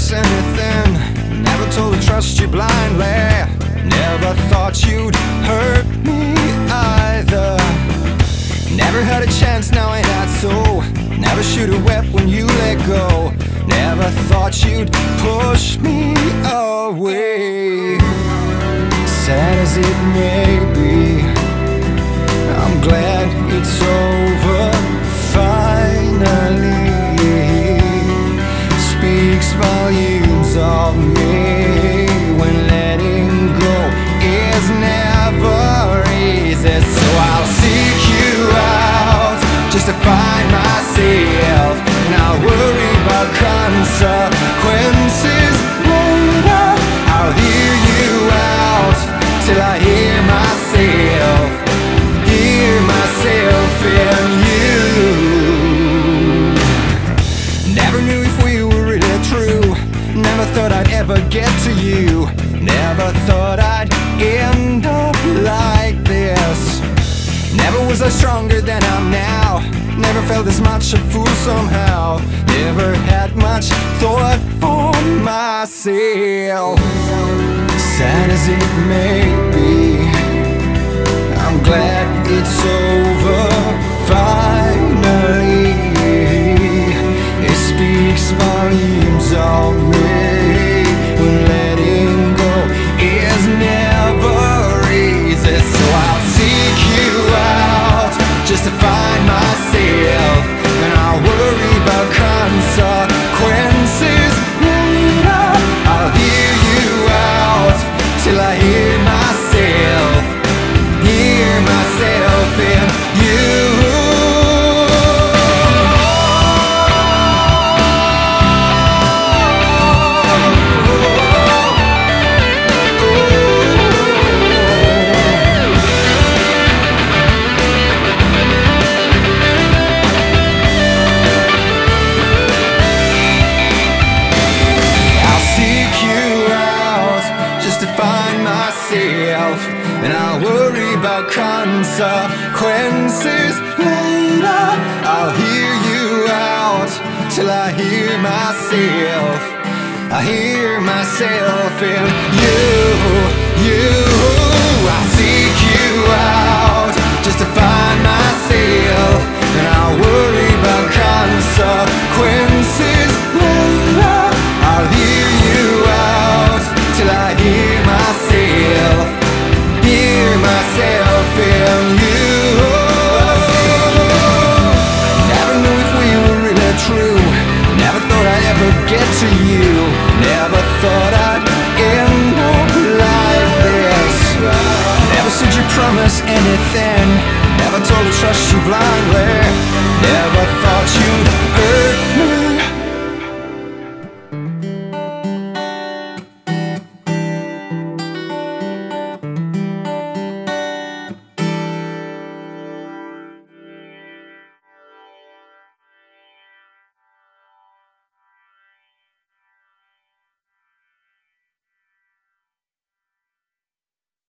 promise anything, never told to trust you blindly. Never thought you'd hurt me either. Never had a chance, now I had so. Never should have wept when you let go. Never thought you'd push me away. Sad as it may be, I'm glad it's over finally. Speaks volumes of me when letting go is never easy. So I'll seek you out just to find myself, and I'll worry about consequences later. I'll hear you out till I hear myself in you. Never knew if we were really true. Never thought I'd ever get to you. Never thought I'd end up like this. Never was I stronger than I'm now. Never felt this much a fool somehow. Never had much thought for myself. Sad as it may be, I'm glad it's over finally. It speaks volumes of me when letting go is never easy. So I'll seek you out just to find myself, and I'll worry about consequences later. I'll hear you out till I hear myself in you. And I'll worry about consequences later. I'll hear you out till I hear myself. I hear myself in you. I'll seek you out just to find myself, and I'll worry about consequences later. I'll hear you out till I hear myself in you. Never knew if we were really true. Never thought I'd ever get to you. Never thought I'd end up like this. Never said you promise anything. Never told to trust you blindly. Never thought